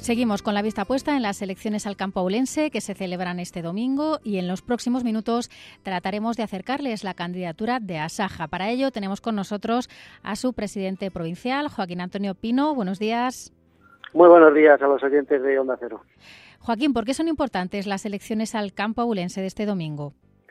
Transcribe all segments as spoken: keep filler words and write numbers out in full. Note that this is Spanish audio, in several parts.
Seguimos con la vista puesta en las elecciones al campo aulense que se celebran este domingo y en los próximos minutos trataremos de acercarles la candidatura de Asaja. Para ello tenemos con nosotros a su presidente provincial, Joaquín Antonio Pino. Buenos días. Muy buenos días a los oyentes de Onda Cero. Joaquín, ¿por qué son importantes las elecciones al campo aulense de este domingo?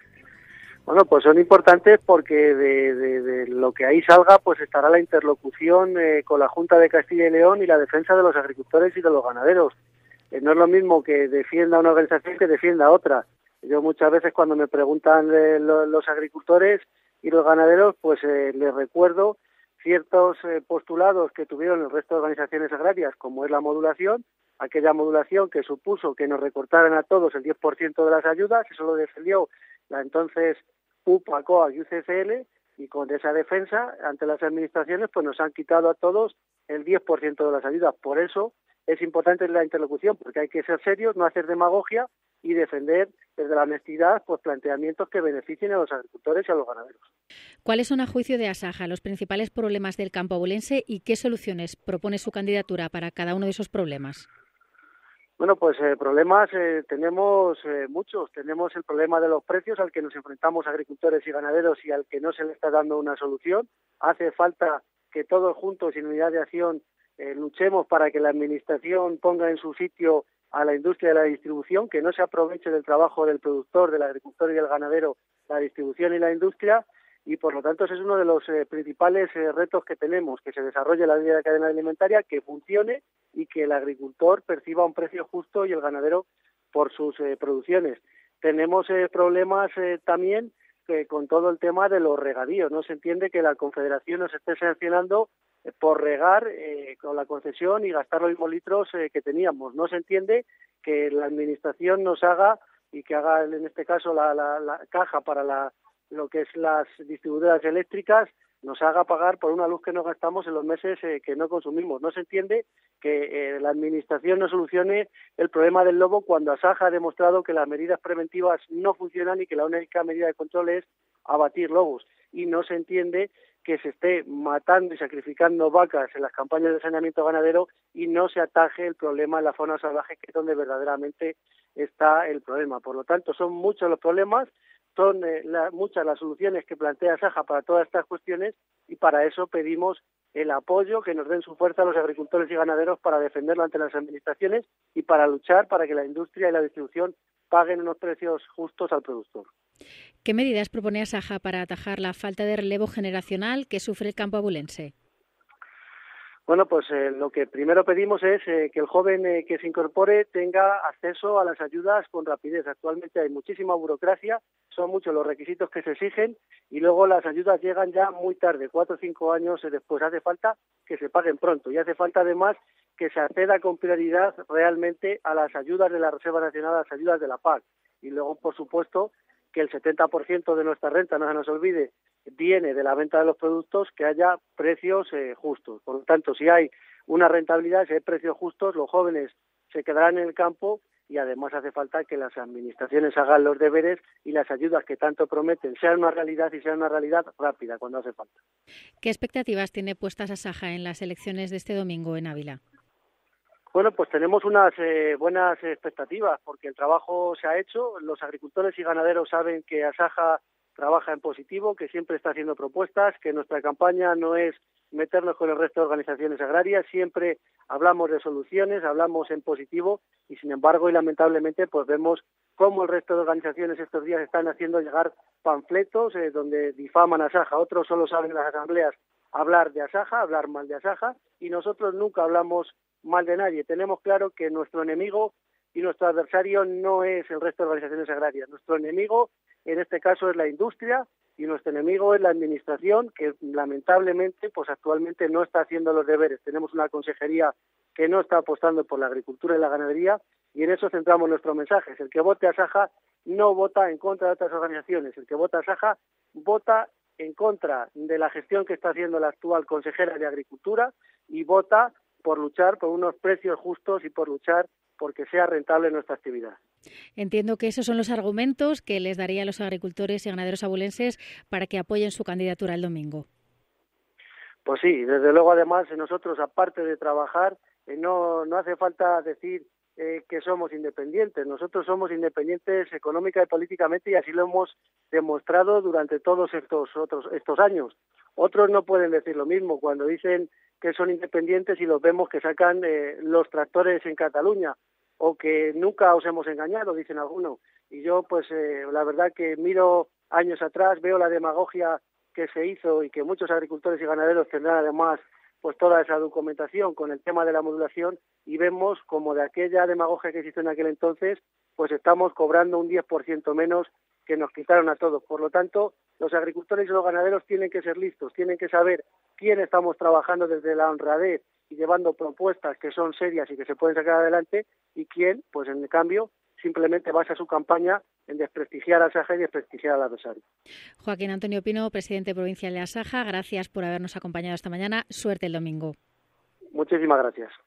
Bueno, pues son importantes porque de, de, de lo que ahí salga, pues estará la interlocución eh, con la Junta de Castilla y León y la defensa de los agricultores y de los ganaderos. Eh, no es lo mismo que defienda una organización que defienda otra. Yo muchas veces cuando me preguntan eh, lo, los agricultores y los ganaderos, pues eh, les recuerdo ciertos eh, postulados que tuvieron el resto de organizaciones agrarias, como es la modulación, aquella modulación que supuso que nos recortaran a todos el diez por ciento de las ayudas, eso lo defendió la entonces U P A, COAG y U C C L, y con esa defensa ante las administraciones pues nos han quitado a todos el diez por ciento de las ayudas. Por eso es importante la interlocución, porque hay que ser serios, no hacer demagogia y defender desde la honestidad pues planteamientos que beneficien a los agricultores y a los ganaderos. ¿Cuáles son, a juicio de Asaja, los principales problemas del campo aulense y qué soluciones propone su candidatura para cada uno de esos problemas? Bueno, pues eh, problemas eh, tenemos eh, muchos. Tenemos el problema de los precios al que nos enfrentamos agricultores y ganaderos y al que no se le está dando una solución. Hace falta que todos juntos y en unidad de acción eh, luchemos para que la Administración ponga en su sitio a la industria de la distribución, que no se aproveche del trabajo del productor, del agricultor y del ganadero, la distribución y la industria, y por lo tanto ese es uno de los eh, principales eh, retos que tenemos, que se desarrolle la línea de cadena alimentaria, que funcione y que el agricultor perciba un precio justo y el ganadero por sus eh, producciones. Tenemos eh, problemas eh, también eh, con todo el tema de los regadíos. No se entiende que la Confederación nos esté sancionando eh, por regar eh, con la concesión y gastar los mismos litros eh, que teníamos. No se entiende que la Administración nos haga y que haga en este caso la, la, la caja para la lo que es las distribuidoras eléctricas, nos haga pagar por una luz que no gastamos en los meses eh, que no consumimos. No se entiende que eh, la Administración no solucione el problema del lobo cuando Asaja ha demostrado que las medidas preventivas no funcionan y que la única medida de control es abatir lobos. Y no se entiende que se esté matando y sacrificando vacas en las campañas de saneamiento ganadero y no se ataje el problema en la fauna salvaje, que es donde verdaderamente está el problema. Por lo tanto, son muchos los problemas, son eh, la, muchas las soluciones que plantea Asaja para todas estas cuestiones y para eso pedimos el apoyo, que nos den su fuerza a los agricultores y ganaderos para defenderlo ante las administraciones y para luchar para que la industria y la distribución paguen unos precios justos al productor. ¿Qué medidas propone Asaja para atajar la falta de relevo generacional que sufre el campo abulense? Bueno, pues eh, lo que primero pedimos es eh, que el joven eh, que se incorpore tenga acceso a las ayudas con rapidez. Actualmente hay muchísima burocracia, son muchos los requisitos que se exigen y luego las ayudas llegan ya muy tarde, cuatro o cinco años después. Hace falta que se paguen pronto y hace falta además que se acceda con prioridad realmente a las ayudas de la Reserva Nacional, a las ayudas de la P A C. Y luego, por supuesto, que el setenta por ciento de nuestra renta, no se nos olvide, viene de la venta de los productos, que haya precios eh, justos. Por lo tanto, si hay una rentabilidad, si hay precios justos, los jóvenes se quedarán en el campo y además hace falta que las administraciones hagan los deberes y las ayudas que tanto prometen sean una realidad y sean una realidad rápida cuando hace falta. ¿Qué expectativas tiene puestas Asaja en las elecciones de este domingo en Ávila? Bueno, pues tenemos unas eh, buenas expectativas porque el trabajo se ha hecho. Los agricultores y ganaderos saben que Asaja trabaja en positivo, que siempre está haciendo propuestas, que nuestra campaña no es meternos con el resto de organizaciones agrarias, siempre hablamos de soluciones, hablamos en positivo y sin embargo y lamentablemente pues vemos cómo el resto de organizaciones estos días están haciendo llegar panfletos eh, donde difaman a Asaja. Otros solo saben en las asambleas hablar de Asaja, hablar mal de Asaja y nosotros nunca hablamos mal de nadie. Tenemos claro que nuestro enemigo y nuestro adversario no es el resto de organizaciones agrarias. Nuestro enemigo en este caso es la industria y nuestro enemigo es la administración, que lamentablemente pues actualmente no está haciendo los deberes. Tenemos una consejería que no está apostando por la agricultura y la ganadería y en eso centramos nuestros mensajes. El que vote a Asaja no vota en contra de otras organizaciones. El que vota a Asaja vota en contra de la gestión que está haciendo la actual consejera de Agricultura y vota por luchar por unos precios justos y por luchar porque sea rentable nuestra actividad. Entiendo que esos son los argumentos que les daría a los agricultores y ganaderos abulenses para que apoyen su candidatura el domingo. Pues sí, desde luego además nosotros aparte de trabajar Eh, no, no hace falta decir eh, que somos independientes. Nosotros somos independientes económica y políticamente, y así lo hemos demostrado durante todos estos otros estos años. Otros no pueden decir lo mismo cuando dicen que son independientes y los vemos que sacan eh, los tractores en Cataluña, o que nunca os hemos engañado, dicen algunos. Y yo, pues, eh, la verdad que miro años atrás, veo la demagogia que se hizo y que muchos agricultores y ganaderos tendrán además pues toda esa documentación con el tema de la modulación, y vemos como de aquella demagogia que existió en aquel entonces, pues estamos cobrando un diez por ciento menos que nos quitaron a todos. Por lo tanto, los agricultores y los ganaderos tienen que ser listos, tienen que saber quién estamos trabajando desde la honradez y llevando propuestas que son serias y que se pueden sacar adelante, y quién, pues en cambio, simplemente basa su campaña en desprestigiar a Asaja y desprestigiar al adversario. Joaquín Antonio Pino, presidente provincial de Asaja, gracias por habernos acompañado esta mañana. Suerte el domingo. Muchísimas gracias.